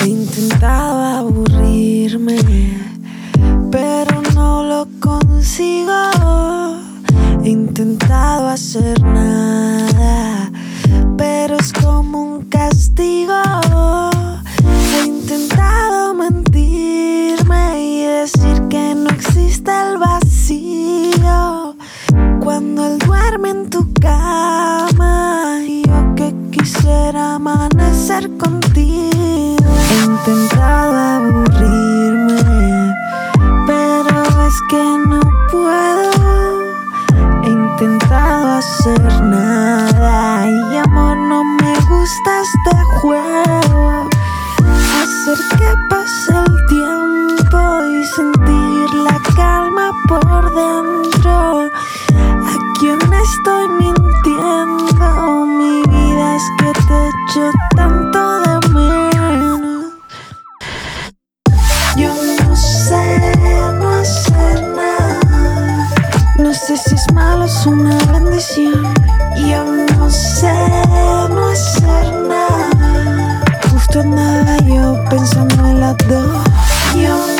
He intentado aburrirme, pero no lo consigo. He intentado hacer nada, pero es como un castigo. He intentado mentirme y decir que no existe el vacío cuando él duerme en tu cama y yo que quisiera amanecer contigo. He intentado aburrirme, pero es que no puedo. He intentado hacer nada y amor, no me gusta este juego. Hacer que pase el tiempo y sentir la calma por dentro. ¿A quién estoy mintiendo? Mi vida es que te echo tanto de menos. Yo no sé no hacer nada. No sé si es malo o es una bendición. Yo no sé no hacer nada. Justo andaba yo pensando en las dos. Yo